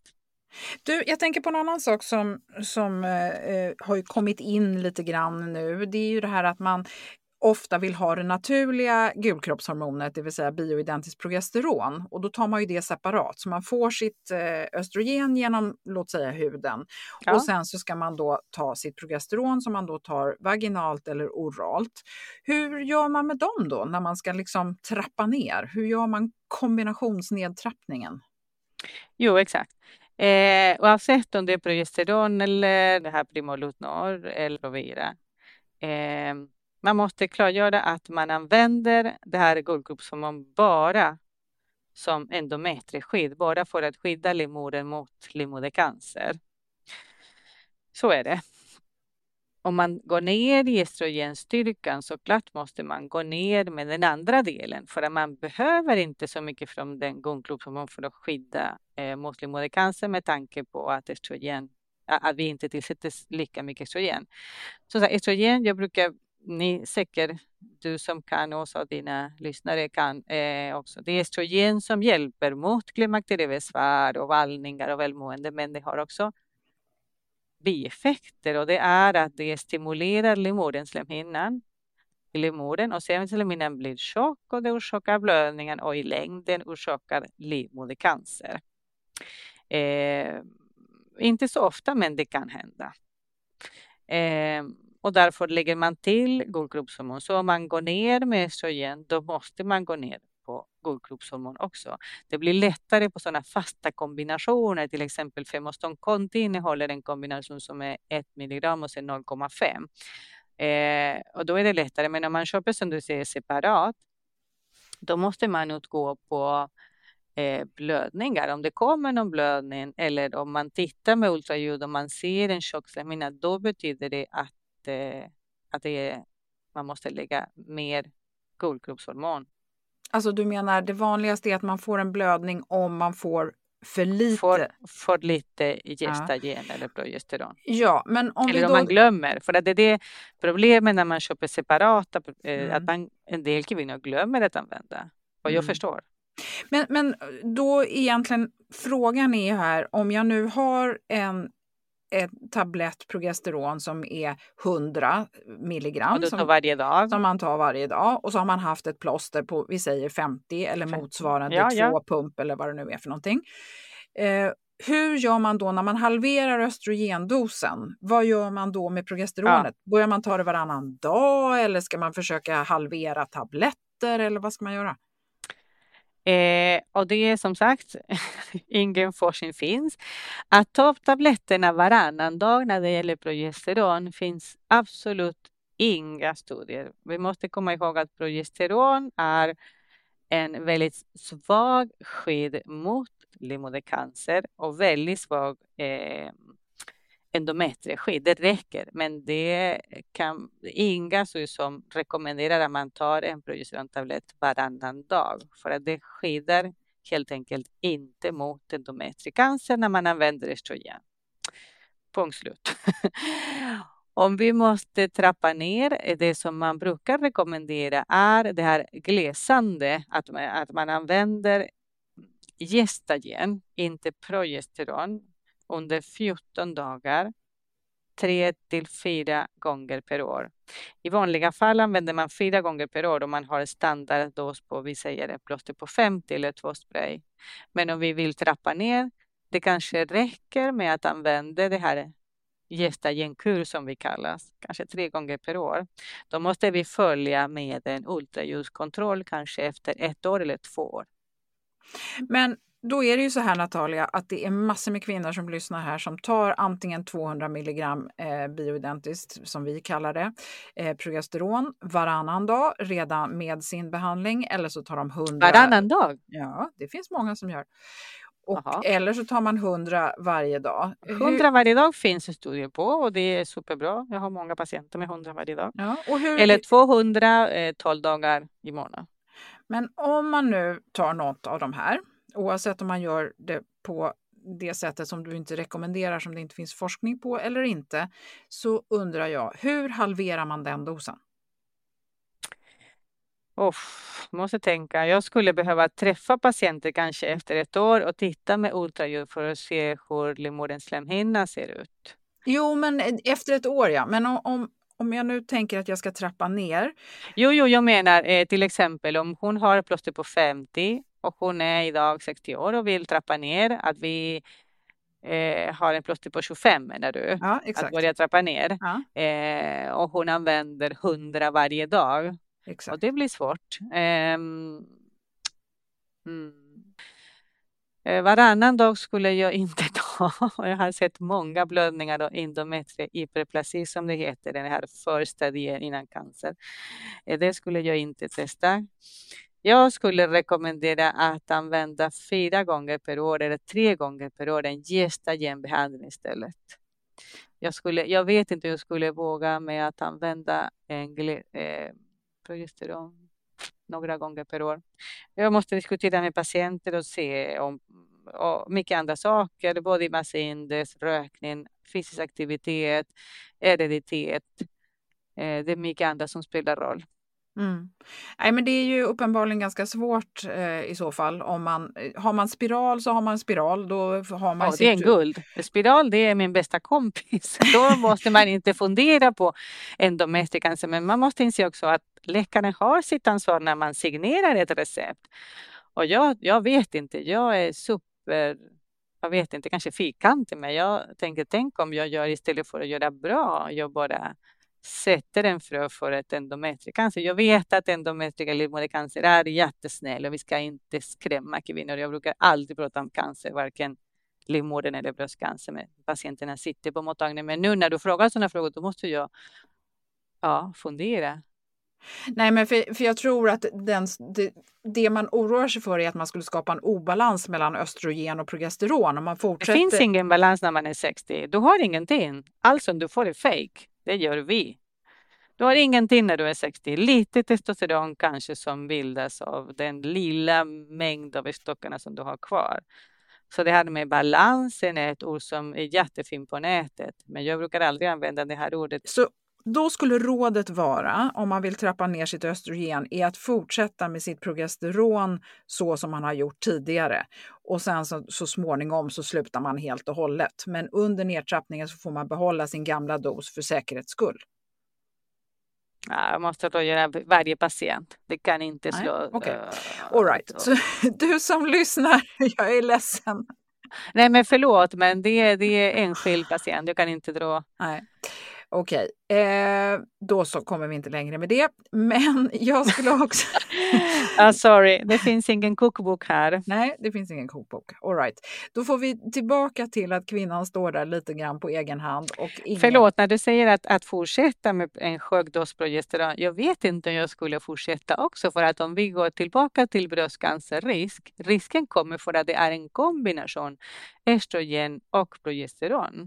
[SPEAKER 6] Du, jag tänker på en annan sak som har ju kommit in lite grann nu. Det är ju det här att man ofta vill ha det naturliga gulkroppshormonet, det vill säga bioidentiskt progesteron. Och då tar man ju det separat. Så man får sitt östrogen genom, låt säga, huden.
[SPEAKER 7] Ja.
[SPEAKER 6] Och sen så ska man då ta sitt progesteron som man då tar vaginalt eller oralt. Hur gör man med dem då när man ska liksom trappa ner? Hur gör man kombinationsnedtrappningen?
[SPEAKER 7] Jo, exakt. Oavsett om det är progesteron eller det här Primolutnor eller Provira. Man måste klargöra att man använder det här guldkroppshormon bara som endometrieskydd, bara för att skydda livmodern mot livmodercancer. Så är det. Om man går ner i estrogenstyrkan, så klart måste man gå ner med den andra delen, för att man behöver inte så mycket från den guldkroppshormon för att skydda mot livmodercancer, med tanke på att att vi inte tillsätter lika mycket estrogen. Så estrogen, jag brukar, du som kan och så dina lyssnare kan också. Det är estrogen som hjälper mot klimakteriebesvär och vallningar och välmående, men det har också bieffekter, och det är att det stimulerar livmoderslemhinnan i livmodern, och sen slemhinnan blir tjock och det orsakar blödningen och i längden orsakar livmodercancer. Inte så ofta, men det kan hända. Och därför lägger man till guldkroppshormon. Så om man går ner med estrogen, då måste man gå ner på guldkroppshormon också. Det blir lättare på sådana fasta kombinationer. Till exempel Femoston Conti innehåller en kombination som är 1 milligram och sen 0,5. Och då är det lättare. Men om man köper, som du säger, separat, då måste man utgå på blödningar. Om det kommer någon blödning, eller om man tittar med ultraljud och man ser en tjock slemhinna, då betyder det att man måste lägga mer guldkroppshormon.
[SPEAKER 6] Alltså du menar, det vanligaste är att man får en blödning om man får för lite?
[SPEAKER 7] För lite gestagen eller progesteron.
[SPEAKER 6] Ja, men
[SPEAKER 7] om man glömmer. För att det är det problemet när man köper separata, att en del kvinnor glömmer att använda. Och jag förstår.
[SPEAKER 6] Men då egentligen, frågan är här, om jag nu har en tablett progesteron som är 100 milligram
[SPEAKER 7] som varje dag,
[SPEAKER 6] som man tar varje dag, och så har man haft ett plåster på, vi säger 50 eller motsvarande 2 pump eller vad det nu är för någonting. Hur gör man då när man halverar östrogendosen? Vad gör man då med progesteronet? Börjar man ta det varannan dag, eller ska man försöka halvera tabletter, eller vad ska man göra?
[SPEAKER 7] Och det är som sagt, ingen forskning finns. Att ta upp tabletterna varannan dag när det gäller progesteron finns absolut inga studier. Vi måste komma ihåg att progesteron är en väldigt svag skydd mot livmodercancer och väldigt svag endometrieskydd. Det räcker, men det kan inga som rekommenderar att man tar en progesterontablett varannan dag, för att det skyddar helt enkelt inte mot endometriecancer när man använder estrogen. Punkt slut. Om vi måste trappa ner, det som man brukar rekommendera är det här glesande, att man använder gestagen, inte progesteron, under 14 dagar, 3 till 4 gånger per år. I vanliga fall använder man 4 gånger per år om man har en standarddos på, vi säger ett plåster på 50 eller 2 spray. Men om vi vill trappa ner, det kanske räcker med att använda det här gestagenkur som vi kallas, kanske 3 gånger per år. Då måste vi följa med en ultraljudskontroll kanske efter 1 år eller 2 år.
[SPEAKER 6] Men då är det ju så här, Natalia, att det är massor med kvinnor som lyssnar här som tar antingen 200 milligram bioidentiskt, som vi kallar det, progesteron varannan dag redan med sin behandling, eller så tar de 100.
[SPEAKER 7] Varannan dag?
[SPEAKER 6] Ja, det finns många som gör. Eller så tar man 100 varje dag.
[SPEAKER 7] 100 varje dag finns det studier på, och det är superbra. Jag har många patienter med 100 varje dag.
[SPEAKER 6] Ja,
[SPEAKER 7] eller 200 12 dagar i månaden.
[SPEAKER 6] Men om man nu tar något av de här, oavsett om man gör det på det sättet som du inte rekommenderar, som det inte finns forskning på eller inte, så undrar jag, hur halverar man den dosen?
[SPEAKER 7] Måste tänka. Jag skulle behöva träffa patienter kanske efter 1 år och titta med ultraljud för att se hur livmoderns slemhinna ser ut.
[SPEAKER 6] Jo, men efter 1 år, ja. Men om jag nu tänker att jag ska trappa ner.
[SPEAKER 7] Jo, jag menar till exempel om hon har ett plåster på 50 och hon är idag 60 år och vill trappa ner, att vi har en plåster på 25 menar du?
[SPEAKER 6] Ja, exakt.
[SPEAKER 7] Att börja trappa ner.
[SPEAKER 6] Ja.
[SPEAKER 7] Och hon använder 100 varje dag.
[SPEAKER 6] Exakt.
[SPEAKER 7] Och det blir svårt. Varannan dag skulle jag inte ta. Jag har sett många blödningar och endometri hyperplasi som det heter, den här förstadiet innan cancer. Det skulle jag inte testa. Jag skulle rekommendera att använda 4 gånger per år eller 3 gånger per år en gestagenbehandling istället. Jag vet inte hur jag skulle våga med att använda en progesteron några gånger per år. Jag måste diskutera med patienter och se om och mycket andra saker, både massindex, rökning, fysisk aktivitet, hereditet. Det är mycket andra som spelar roll.
[SPEAKER 6] Nej, men det är ju uppenbarligen ganska svårt i så fall. Har man spiral så har man spiral. Då har man
[SPEAKER 7] det är en guld. Spiral, det är min bästa kompis. Då måste man inte fundera på endometricancer. Men man måste inse också att läkaren har sitt ansvar när man signerar ett recept. Och jag vet inte, jag är kanske fyrkantig, men jag tänker, tänk om jag gör istället för att göra bra, jag bara sätter en frö för ett endometricancer. Jag vet att endometriska livmodercancer är jättesnäll och vi ska inte skrämma kvinnor. Jag brukar aldrig prata om cancer, varken livmodern eller bröstcancer, med patienterna sitter på mottagningen. Men nu när du frågar sådana frågor, då måste jag fundera.
[SPEAKER 6] Nej, men för jag tror att det man oroar sig för är att man skulle skapa en obalans mellan östrogen och progesteron. Om man fortsätter...
[SPEAKER 7] Det finns ingen balans när man är 60. Du har ingenting. Alltså du får det fake. Det gör vi. Du har ingenting när du är 60. Lite testosteron kanske som bildas av den lilla mängd av stockarna som du har kvar. Så det här med balansen är ett ord som är jättefint på nätet. Men jag brukar aldrig använda det här ordet.
[SPEAKER 6] Så då skulle rådet vara, om man vill trappa ner sitt östrogen, är att fortsätta med sitt progesteron så som man har gjort tidigare. Och sen så småningom så slutar man helt och hållet. Men under nedtrappningen så får man behålla sin gamla dos för säkerhets skull.
[SPEAKER 7] Ja, jag måste då göra varje patient. Det kan inte slå...
[SPEAKER 6] Okej. All right. Så du som lyssnar, jag är ledsen.
[SPEAKER 7] Nej, men förlåt, men det är enskild patient. Jag kan inte dra...
[SPEAKER 6] Nej. Okej, då så kommer vi inte längre med det. Men jag skulle också...
[SPEAKER 7] sorry, det finns ingen kokbok här.
[SPEAKER 6] Nej, det finns ingen kokbok. All right. Då får vi tillbaka till att kvinnan står där lite grann på egen hand. Och
[SPEAKER 7] Förlåt, när du säger att fortsätta med en hög dos progesteron. Jag vet inte om jag skulle fortsätta också. För att om vi går tillbaka till bröstcancerrisk. Risken kommer för att det är en kombination estrogen och progesteron.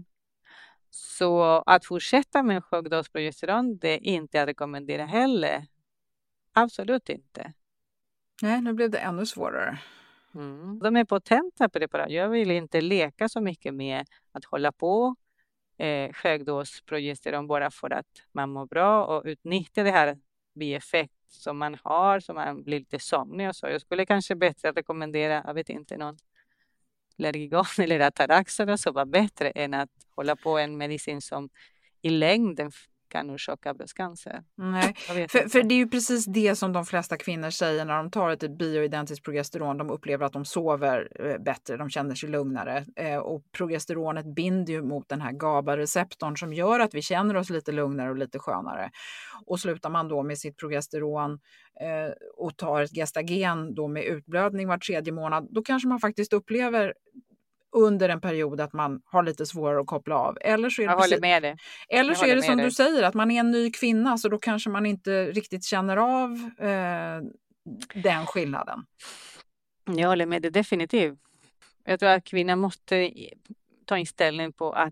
[SPEAKER 7] Så att fortsätta med en hög dos progesteron, det är inte att rekommendera heller. Absolut inte.
[SPEAKER 6] Nej, nu blev det ännu svårare.
[SPEAKER 7] De är potenta preparat. Jag vill inte leka så mycket med att hålla på hög dos progesteron bara för att man mår bra och utnyttja det här bieffekt som man har, som man blir lite somnig och så. Jag skulle kanske bättre rekommendera, jag vet inte, någon Lergigon eller Atarax eller så var bättre än att hålla på en medicin som i längden kan orsaka bröstcancer.
[SPEAKER 6] Nej, för det är ju precis det som de flesta kvinnor säger när de tar ett bioidentiskt progesteron. De upplever att de sover bättre, de känner sig lugnare. Och progesteronet binder ju mot den här GABA-receptorn som gör att vi känner oss lite lugnare och lite skönare. Och slutar man då med sitt progesteron och tar ett gestagen då med utblödning var 3:e månad, då kanske man faktiskt upplever under en period att man har lite svårare att koppla av. Eller så är det
[SPEAKER 7] jag håller med dig.
[SPEAKER 6] Eller så är det som du säger, att man är en ny kvinna, så då kanske man inte riktigt känner av den skillnaden. Jag
[SPEAKER 7] håller med dig definitivt. Jag tror att kvinnor måste ta inställning på att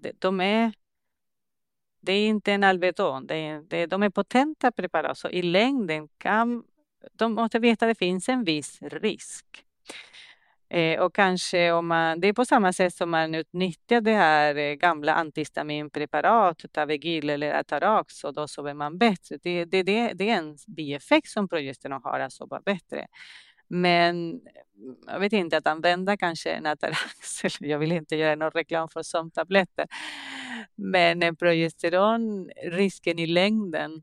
[SPEAKER 7] det är inte en Alvedon, de är potenta preparat, så i längden de måste veta att det finns en viss risk. Och kanske det är på samma sätt som man utnyttjar det här gamla antihistaminpreparat, Tavegil eller Atarax, och då sover man bättre. Det är en bieffekt som progesteron har, att sova bättre. Men jag vet inte, att använda kanske en Atarax, jag vill inte göra någon reklam för sömntabletter. Men progesteron, risken i längden,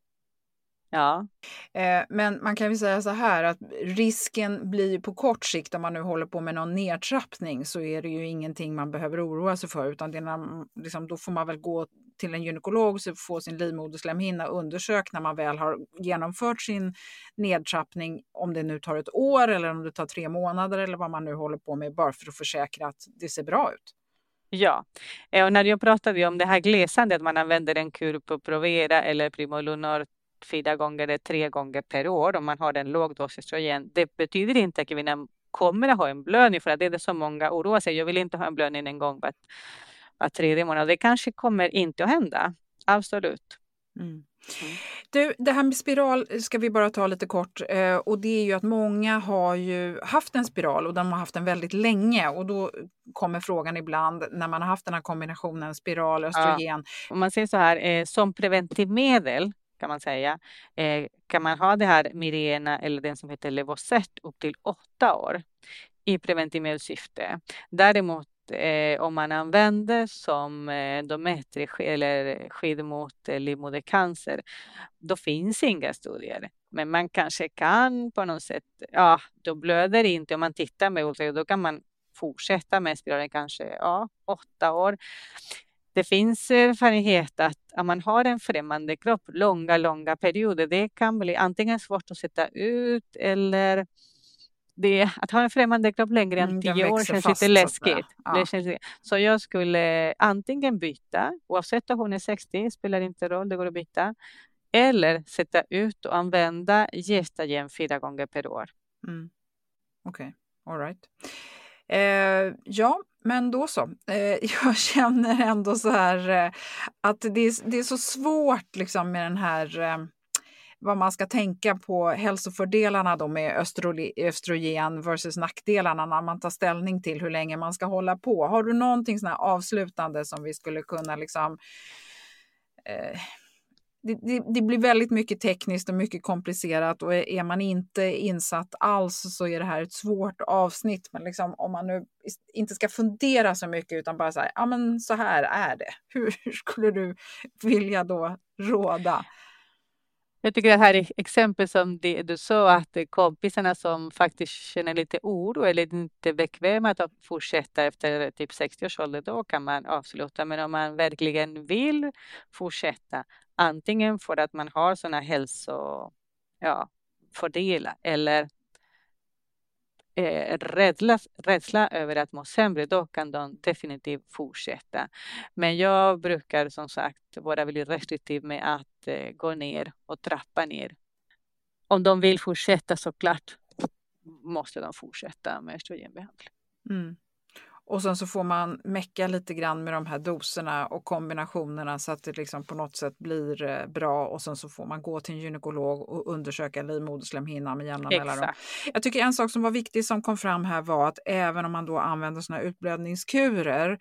[SPEAKER 7] ja.
[SPEAKER 6] Men man kan ju säga så här att risken blir på kort sikt, om man nu håller på med någon nedtrappning, så är det ju ingenting man behöver oroa sig för, utan det är när, då får man väl gå till en gynekolog och få sin livmoderslemhinna undersökt när man väl har genomfört sin nedtrappning, om det nu tar ett år eller om det tar 3 månader eller vad man nu håller på med, bara för att försäkra att det ser bra ut.
[SPEAKER 7] Ja, och när jag pratade om det här gläsandet, att man använder en kur på Provera eller Primolunor 4 gånger eller 3 gånger per år om man har en låg dos östrogen. Det betyder inte att kvinnan kommer att ha en blödning, för att det är det så många oroar sig. Jag vill inte ha en blödning en gång var 3:e månad. Det kanske kommer inte att hända. Absolut.
[SPEAKER 6] Du, det här med spiral ska vi bara ta lite kort, och det är ju att många har ju haft en spiral och de har haft den väldigt länge, och då kommer frågan ibland när man har haft den här kombinationen spiral, östrogen.
[SPEAKER 7] Ja. Om man säger så här, som preventivmedel kan man säga, kan man ha det här Mirena eller den som heter Levocet upp till 8 år i preventivmedelssyfte. Däremot om man använder som endometri eller skydd mot livmodercancer, då finns inga studier. Men man kanske kan på något sätt, ja, då blöder det inte. Om man tittar med ultraljud, då kan man fortsätta med spiralen kanske 8 år. Det finns erfarenhet att om man har en främmande kropp långa perioder, det kan bli antingen svårt att sätta ut, eller att ha en främmande kropp längre än 10 år känns lite läskigt. Ja. Så jag skulle antingen byta, oavsett om hon är 60, spelar inte roll, det går att byta. Eller sätta ut och använda gestagen 4 gånger per år.
[SPEAKER 6] Okej, all right. Ja, men då så. Jag känner ändå så här att det är så svårt liksom med den här... vad man ska tänka på hälsofördelarna då med östrogen versus nackdelarna när man tar ställning till hur länge man ska hålla på. Har du någonting sån här avslutande som vi skulle kunna liksom... Det blir väldigt mycket tekniskt och mycket komplicerat, och är man inte insatt alls så är det här ett svårt avsnitt. Men liksom, om man nu inte ska fundera så mycket utan bara säga, ja men så här är det. Hur skulle du vilja då råda?
[SPEAKER 7] Jag tycker det här är exempel som du sa, att kompisarna som faktiskt känner lite oro eller inte bekväma att fortsätta efter typ 60 års ålder, då kan man avsluta. Men om man verkligen vill fortsätta, antingen för att man har sådana hälsofördelar eller rädsla över att må sämre, då kan de definitivt fortsätta. Men jag brukar som sagt vara väldigt restriktiv med att gå ner och trappa ner. Om de vill fortsätta, såklart måste de fortsätta med östrogenbehandling.
[SPEAKER 6] Och sen så får man mäcka lite grann med de här doserna och kombinationerna så att det liksom på något sätt blir bra, och sen så får man gå till en gynekolog och undersöka livmoderslemhinnan med jämna mellanrum. Jag tycker en sak som var viktig som kom fram här var att även om man då använder såna här utblödningskurer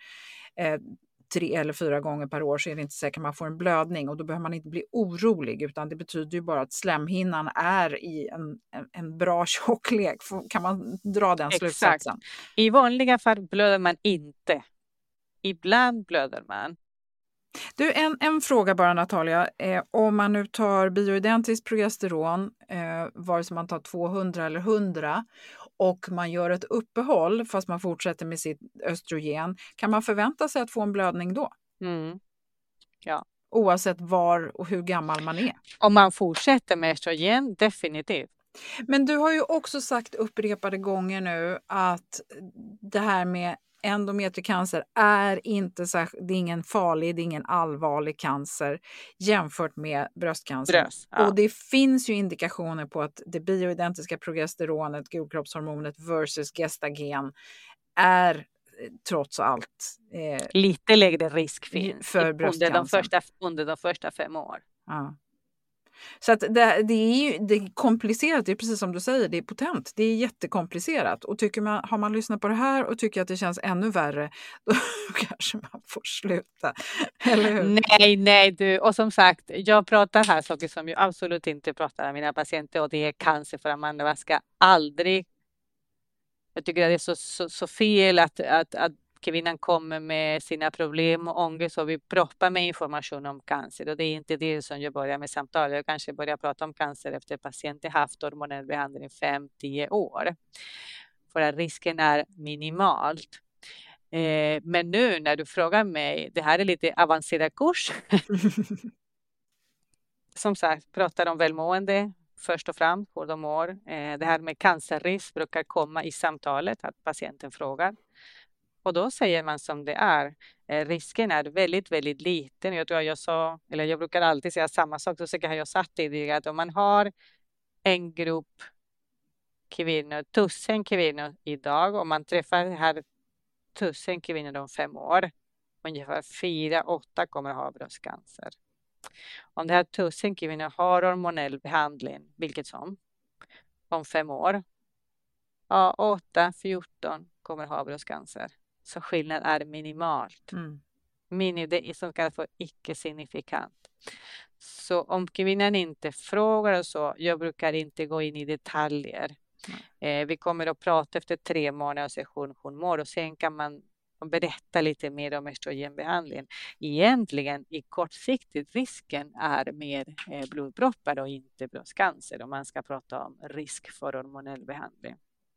[SPEAKER 6] 3 eller 4 gånger per år, så är det inte säkert att man får en blödning, och då behöver man inte bli orolig, utan det betyder ju bara att slemhinnan är i en bra tjocklek. Kan man dra den slutsatsen?
[SPEAKER 7] I vanliga fall blöder man inte. Ibland blöder man.
[SPEAKER 6] Du, en fråga bara, Natalia. Om man nu tar bioidentiskt progesteron, vare sig man tar 200 eller 100, och man gör ett uppehåll fast man fortsätter med sitt östrogen, kan man förvänta sig att få en blödning då?
[SPEAKER 7] Ja.
[SPEAKER 6] Oavsett var och hur gammal man är?
[SPEAKER 7] Om man fortsätter med östrogen, definitivt.
[SPEAKER 6] Men du har ju också sagt upprepade gånger nu att det här med endometricancer är inte det är ingen farlig, det är ingen allvarlig cancer jämfört med bröstcancer. Och det finns ju indikationer på att det bioidentiska progesteronet, gulkroppshormonet versus gestagen, är trots allt
[SPEAKER 7] lite lägre risk finns
[SPEAKER 6] för bröstcancer
[SPEAKER 7] under de första 5 år.
[SPEAKER 6] Ja. Så att det är komplicerat, det är precis som du säger, det är potent, det är jättekomplicerat, och har man lyssnat på det här och tycker att det känns ännu värre, då kanske man får sluta, eller hur?
[SPEAKER 7] Nej du, och som sagt, jag pratar här saker som jag absolut inte pratar med mina patienter, och det är cancer för Amanda ska aldrig, jag tycker att det är så fel att kvinnan kommer med sina problem och ångest och vi proppar med information om cancer. Och det är inte det som jag börjar med samtal. Jag kanske börjar prata om cancer efter patienten haft hormonell behandling i 5-10 år. För att risken är minimalt. Men nu när du frågar mig, det här är lite avancerad kurs. Som sagt, pratar om välmående först och främst, hur de mår. Det här med cancerrisk brukar komma i samtalet, att patienten frågar. Och då säger man som det är. Risken är väldigt, väldigt liten. Jag tror jag brukar alltid säga samma sak, så säkert har jag sagt tidigare, att om man har en grupp kvinnor, 1000 kvinnor idag, och man träffar här 1000 kvinnor om 5 år, ungefär 4-8 kommer att ha bröstcancer. Om det här 1000 kvinnor har hormonell behandling, vilket som, om 5 år, 8-14 kommer att ha bröstcancer. Så skillnaden är minimalt. Det är som kallas för icke-signifikant. Så om kvinnan inte frågar och så, jag brukar inte gå in i detaljer. Vi kommer att prata efter 3 månader och se hur hon mår, och sen kan man berätta lite mer om östrogenbehandling. Egentligen i kortsiktigt risken är mer blodproppar och inte bröstcancer, om man ska prata om risk för hormonell behandling.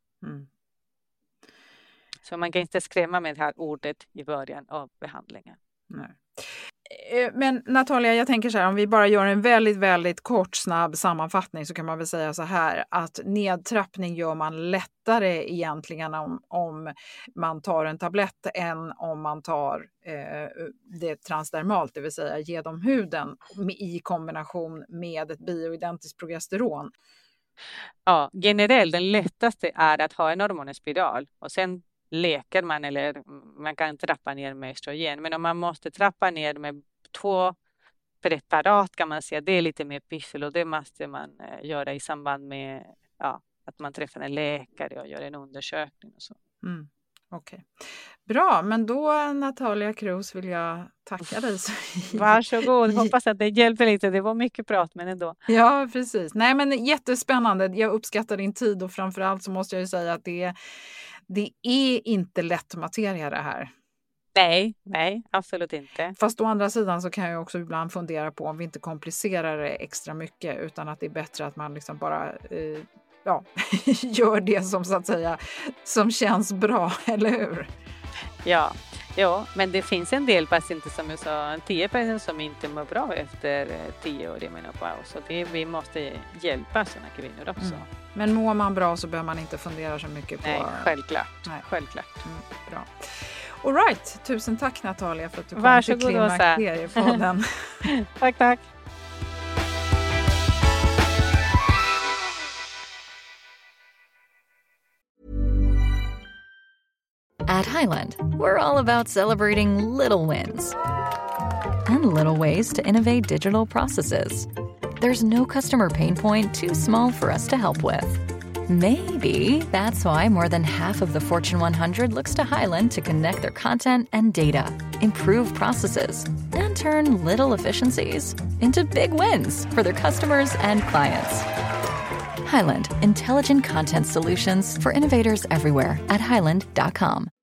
[SPEAKER 7] Så man kan inte skrämma med det här ordet i början av behandlingen.
[SPEAKER 6] Nej. Men Natalia, jag tänker så här, om vi bara gör en väldigt, väldigt kort, snabb sammanfattning, så kan man väl säga så här, att nedtrappning gör man lättare egentligen om man tar en tablett än om man tar det transdermalt, det vill säga genom huden i kombination med ett bioidentiskt progesteron.
[SPEAKER 7] Ja, generellt den lättaste är att ha en hormonspiral och sen läker man, eller man kan trappa ner med östrogen. Men om man måste trappa ner med 2 preparat, kan man säga, det är lite mer pyssel, och det måste man göra i samband med att man träffar en läkare och gör en undersökning och så.
[SPEAKER 6] Okej. Bra, men då Natalia Cruz vill jag tacka dig.
[SPEAKER 7] Varsågod, hoppas att det hjälper lite. Det var mycket prat, men ändå.
[SPEAKER 6] Ja, precis. Nej, men jättespännande. Jag uppskattar din tid, och framförallt så måste jag ju säga att det är inte lätt materia det här.
[SPEAKER 7] Nej, absolut inte.
[SPEAKER 6] Fast å andra sidan så kan jag också ibland fundera på om vi inte komplicerar det extra mycket, utan att det är bättre att man liksom bara gör det som så att säga som känns bra, eller hur?
[SPEAKER 7] Ja, men det finns en del patienter, som jag sa, 10% som inte mår bra efter 10 år i menopaus. Så vi måste hjälpa sådana kvinnor också.
[SPEAKER 6] Men mår man bra så behöver man inte fundera så mycket på...
[SPEAKER 7] Nej, självklart.
[SPEAKER 6] Bra. All right, tusen tack Natalia för att du kom.
[SPEAKER 7] Varsågod,
[SPEAKER 6] till Klimakteriepodden.
[SPEAKER 7] Tack.
[SPEAKER 10] At Highland, we're all about celebrating little wins and little ways to innovate digital processes. There's no customer pain point too small for us to help with. Maybe that's why more than half of the Fortune 100 looks to Highland to connect their content and data, improve processes, and turn little efficiencies into big wins for their customers and clients. Highland, intelligent content solutions for innovators everywhere at highland.com.